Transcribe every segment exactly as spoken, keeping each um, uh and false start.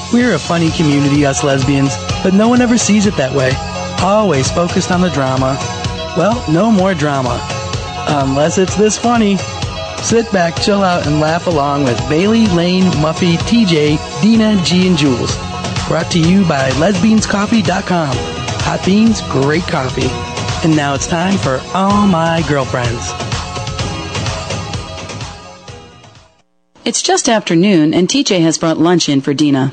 We're a funny community, us lesbians, but no one ever sees it that way. Always focused on the drama. Well, no more drama. Unless it's this funny. Sit back, chill out, and laugh along with Bailey, Lane, Muffy, T J, Dina, G, and Jules. Brought to you by lesbians coffee dot com. Hot beans, great coffee. And now it's time for All My Girlfriends. It's just afternoon, and T J has brought lunch in for Dina.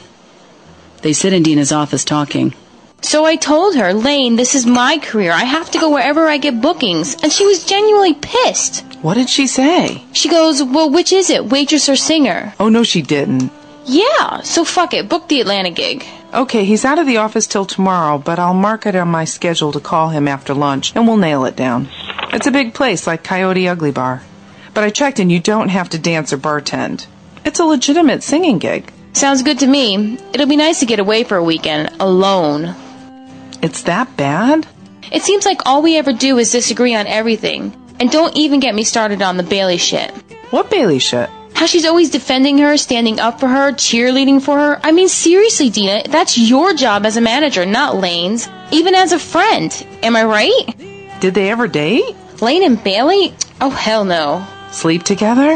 They sit in Dina's office talking. So I told her, Lane, this is my career. I have to go wherever I get bookings. And she was genuinely pissed. What did she say? She goes, well, which is it, waitress or singer? Oh, no, she didn't. Yeah, so fuck it. Book the Atlanta gig. Okay, he's out of the office till tomorrow, but I'll mark it on my schedule to call him after lunch, and we'll nail it down. It's a big place, like Coyote Ugly Bar. But I checked, and you don't have to dance or bartend. It's a legitimate singing gig. Sounds good to me. It'll be nice to get away for a weekend, alone. It's that bad? It seems like all we ever do is disagree on everything. And don't even get me started on the Bailey shit. What Bailey shit? How she's always defending her, standing up for her, cheerleading for her. I mean, seriously, Dina, that's your job as a manager, not Lane's. Even as a friend. Am I right? Did they ever date? Lane and Bailey? Oh, hell no. Sleep together?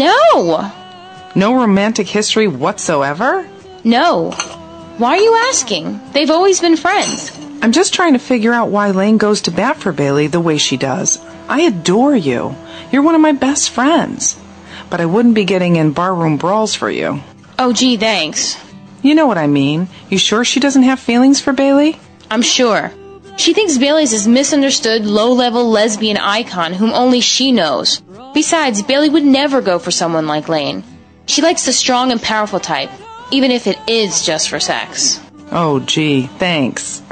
No! No romantic history whatsoever? No. Why are you asking? They've always been friends. I'm just trying to figure out why Lane goes to bat for Bailey the way she does. I adore you. You're one of my best friends. But I wouldn't be getting in barroom brawls for you. Oh, gee, thanks. You know what I mean. You sure she doesn't have feelings for Bailey? I'm sure. She thinks Bailey's this misunderstood, low-level lesbian icon whom only she knows. Besides, Bailey would never go for someone like Lane. She likes the strong and powerful type, even if it is just for sex. Oh, gee, thanks.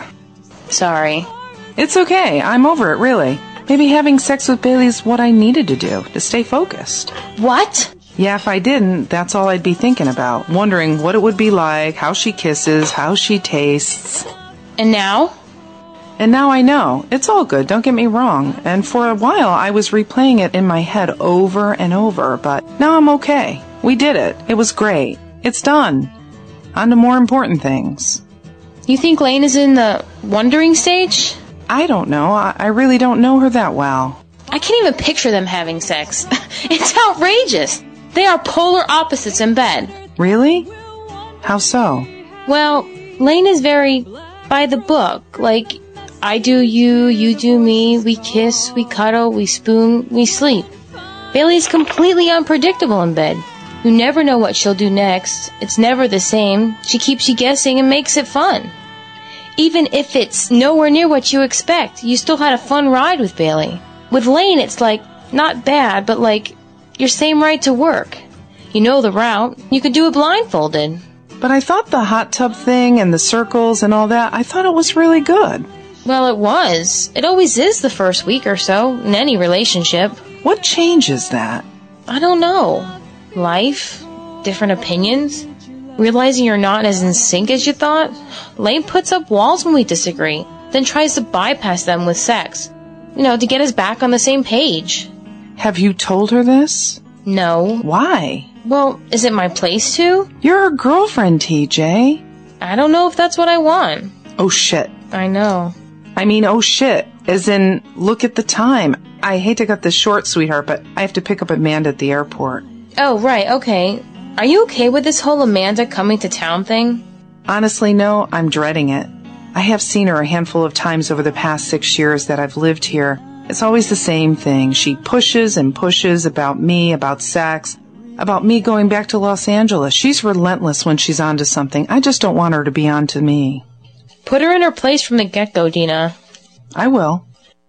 Sorry. It's okay. I'm over it, really. Maybe having sex with Bailey's what I needed to do, to stay focused. What? Yeah, if I didn't, that's all I'd be thinking about. Wondering what it would be like, how she kisses, how she tastes. And now? And now I know. It's all good, don't get me wrong. And for a while, I was replaying it in my head over and over, but now I'm okay. We did it. It was great. It's done. On to more important things. You think Lane is in the wondering stage? I don't know. I, I really don't know her that well. I can't even picture them having sex. It's outrageous. They are polar opposites in bed. Really? How so? Well, Lane is very by the book. Like, I do you, you do me, we kiss, we cuddle, we spoon, we sleep. Bailey's completely unpredictable in bed. You never know what she'll do next. It's never the same. She keeps you guessing and makes it fun. Even if it's nowhere near what you expect, you still had a fun ride with Bailey. With Lane, it's like, not bad, but like, your same right to work. You know the route. You could do it blindfolded. But I thought the hot tub thing and the circles and all that, I thought it was really good. Well, it was. It always is the first week or so, in any relationship. What changes that? I don't know. Life? Different opinions? Realizing you're not as in sync as you thought? Lane puts up walls when we disagree, then tries to bypass them with sex. You know, to get us back on the same page. Have you told her this? No. Why? Well, is it my place to? You're her girlfriend, T J. I don't know if that's what I want. Oh, shit. I know. I mean, oh, shit. As in, look at the time. I hate to cut this short, sweetheart, but I have to pick up Amanda at the airport. Oh, right, okay. Are you okay with this whole Amanda coming to town thing? Honestly, no, I'm dreading it. I have seen her a handful of times over the past six years that I've lived here. It's always the same thing. She pushes and pushes about me, about sex, about me going back to Los Angeles. She's relentless when she's onto something. I just don't want her to be onto me. Put her in her place from the get-go, Dina. I will.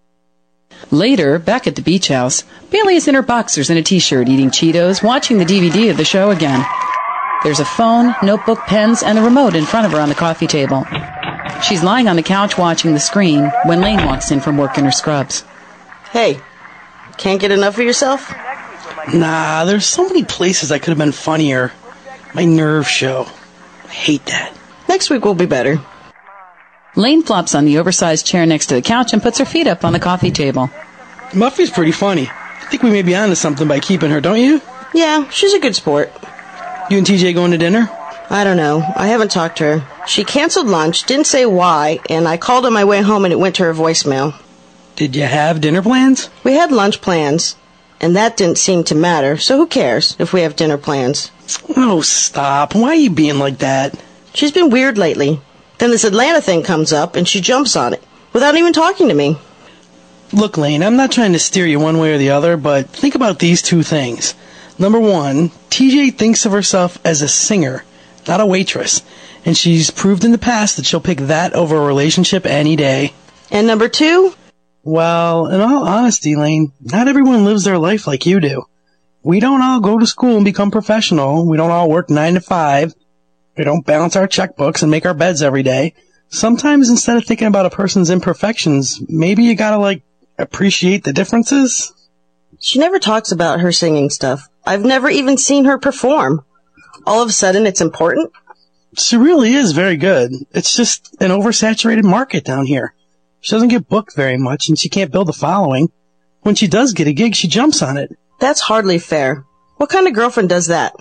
Later, back at the beach house, Bailey is in her boxers and a t-shirt eating Cheetos, watching the D V D of the show again. There's a phone, notebook, pens, and a remote in front of her on the coffee table. She's lying on the couch watching the screen when Lane walks in from work in her scrubs. Hey, can't get enough of yourself? Nah, there's so many places I could have been funnier. My nerve show. I hate that. Next week will be better. Lane flops on the oversized chair next to the couch and puts her feet up on the coffee table. Muffy's pretty funny. I think we may be onto something by keeping her, don't you? Yeah, she's a good sport. You and T J going to dinner? I don't know. I haven't talked to her. She canceled lunch, didn't say why, and I called on my way home and it went to her voicemail. Did you have dinner plans? We had lunch plans, and that didn't seem to matter, so who cares if we have dinner plans? Oh, stop. Why are you being like that? She's been weird lately. Then this Atlanta thing comes up, and she jumps on it, without even talking to me. Look, Lane, I'm not trying to steer you one way or the other, but think about these two things. Number one, T J thinks of herself as a singer, not a waitress, and she's proved in the past that she'll pick that over a relationship any day. And number two? Well, in all honesty, Lane, not everyone lives their life like you do. We don't all go to school and become professional. We don't all work nine to five. We don't balance our checkbooks and make our beds every day. Sometimes instead of thinking about a person's imperfections, maybe you gotta, like, appreciate the differences? She never talks about her singing stuff. I've never even seen her perform. All of a sudden, it's important? She really is very good. It's just an oversaturated market down here. She doesn't get booked very much, and she can't build a following. When she does get a gig, she jumps on it. That's hardly fair. What kind of girlfriend does that?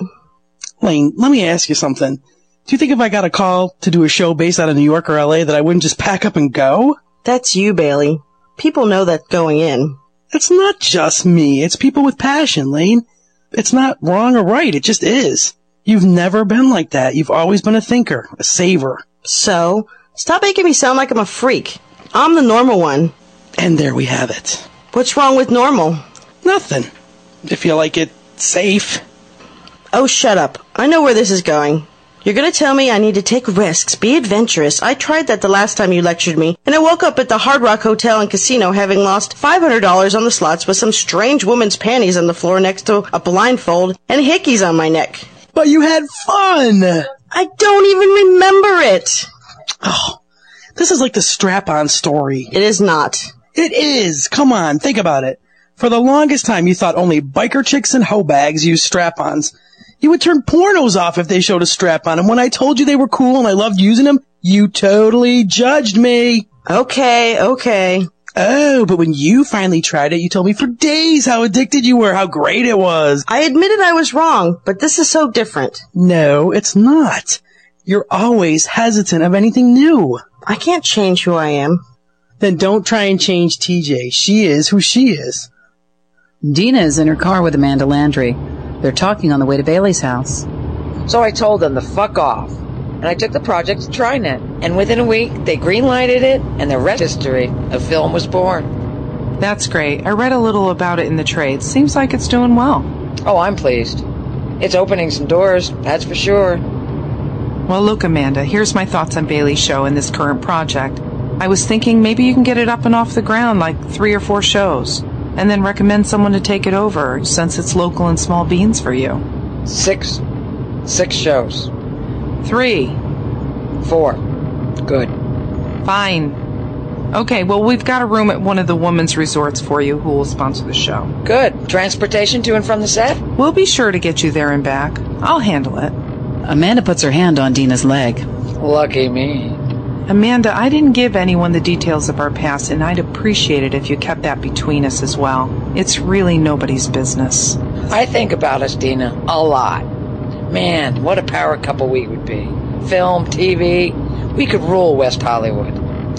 Lane, let me ask you something. Do you think if I got a call to do a show based out of New York or L A that I wouldn't just pack up and go? That's you, Bailey. People know that going in. It's not just me. It's people with passion, Lane. It's not wrong or right. It just is. You've never been like that. You've always been a thinker, a saver. So, stop making me sound like I'm a freak. I'm the normal one. And there we have it. What's wrong with normal? Nothing. If you like it safe. Oh, shut up. I know where this is going. You're going to tell me I need to take risks, be adventurous. I tried that the last time you lectured me, and I woke up at the Hard Rock Hotel and Casino having lost five hundred dollars on the slots with some strange woman's panties on the floor next to a blindfold and hickeys on my neck. But you had fun! I don't even remember it! Oh, this is like the strap-on story. It is not. It is! Come on, think about it. For the longest time, you thought only biker chicks and hoe bags use strap-ons. You would turn pornos off if they showed a strap-on, and when I told you they were cool and I loved using them, you totally judged me. Okay, okay. Oh, but when you finally tried it, you told me for days how addicted you were, how great it was. I admitted I was wrong, but this is so different. No, it's not. You're always hesitant of anything new. I can't change who I am. Then don't try and change T J. She is who she is. Dina is in her car with Amanda Landry. They're talking on the way to Bailey's house. So I told them to fuck off. And I took the project to TriNet. And within a week, they greenlighted it, and the rest is history. A film was born. That's great. I read a little about it in the trade. Seems like it's doing well. Oh, I'm pleased. It's opening some doors, that's for sure. Well, look, Amanda, here's my thoughts on Bailey's show and this current project. I was thinking maybe you can get it up and off the ground, like three or four shows, and then recommend someone to take it over, since it's local and small beans for you. Six. Six shows. Three. Four. Good. Fine. Okay, well, we've got a room at one of the women's resorts for you who will sponsor the show. Good. Transportation to and from the set? We'll be sure to get you there and back. I'll handle it. Amanda puts her hand on Dina's leg. Lucky me. Amanda, I didn't give anyone the details of our past, and I'd appreciate it if you kept that between us as well. It's really nobody's business. I think about us, Dina, a lot. Man, what a power couple we would be. Film, T V, we could rule West Hollywood.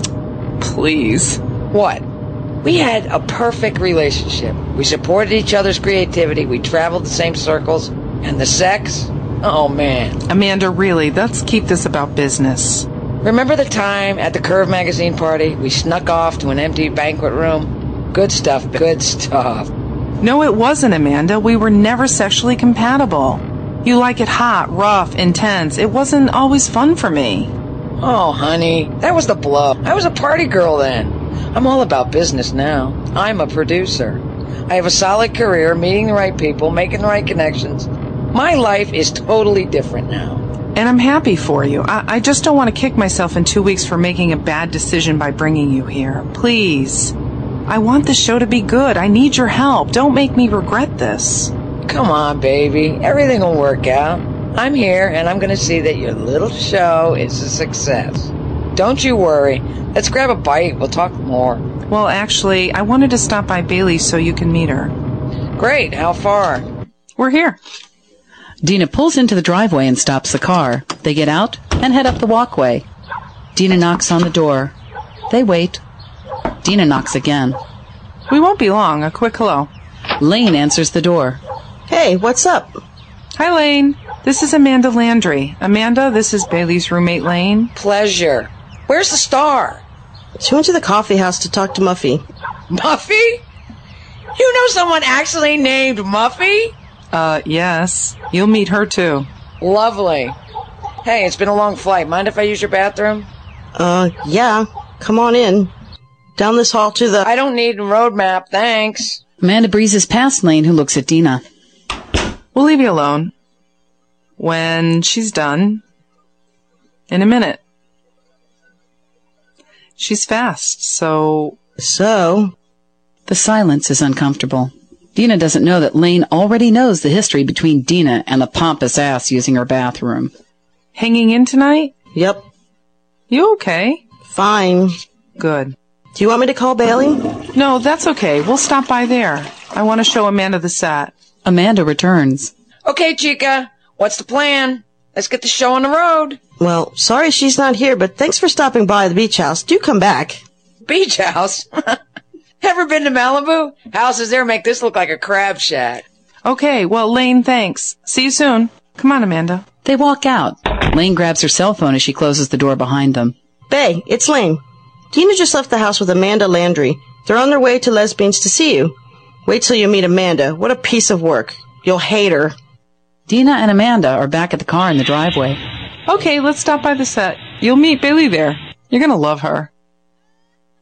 Please. What? We had a perfect relationship. We supported each other's creativity, we traveled the same circles, and the sex? Oh, man. Amanda, really, let's keep this about business. Remember the time at the Curve magazine party? We snuck off to an empty banquet room? Good stuff, good stuff. No, it wasn't, Amanda. We were never sexually compatible. You like it hot, rough, intense. It wasn't always fun for me. Oh, honey, that was the bluff. I was a party girl then. I'm all about business now. I'm a producer. I have a solid career, meeting the right people, making the right connections. My life is totally different now. And I'm happy for you. I, I just don't want to kick myself in two weeks for making a bad decision by bringing you here. Please. I want the show to be good. I need your help. Don't make me regret this. Come on, baby. Everything will work out. I'm here, and I'm going to see that your little show is a success. Don't you worry. Let's grab a bite. We'll talk more. Well, actually, I wanted to stop by Bailey so you can meet her. Great. How far? We're here. Dina pulls into the driveway and stops the car. They get out and head up the walkway. Dina knocks on the door. They wait. Dina knocks again. We won't be long. A quick hello. Lane answers the door. Hey, what's up? Hi, Lane. This is Amanda Landry. Amanda, this is Bailey's roommate, Lane. Pleasure. Where's the star? She went to the coffee house to talk to Muffy. Muffy? You know someone actually named Muffy? Uh, yes. You'll meet her, too. Lovely. Hey, it's been a long flight. Mind if I use your bathroom? Uh, yeah. Come on in. Down this hall to the... I don't need a road map, thanks. Amanda breezes past Lane, who looks at Dina. We'll leave you alone. When she's done. In a minute. She's fast, so... So? The silence is uncomfortable. Dina doesn't know that Lane already knows the history between Dina and the pompous ass using her bathroom. Hanging in tonight? Yep. You okay? Fine. Good. Do you want me to call Bailey? No, that's okay. We'll stop by there. I want to show Amanda the set. Amanda returns. Okay, Chica. What's the plan? Let's get the show on the road. Well, sorry she's not here, but thanks for stopping by the beach house. Do come back. Beach house? Ever been to Malibu? Houses there make this look like a crab shack. Okay, well, Lane, thanks. See you soon. Come on, Amanda. They walk out. Lane grabs her cell phone as she closes the door behind them. Bay, it's Lane. Dina just left the house with Amanda Landry. They're on their way to Lesbians to see you. Wait till you meet Amanda. What a piece of work. You'll hate her. Dina and Amanda are back at the car in the driveway. Okay, let's stop by the set. You'll meet Bailey there. You're gonna love her.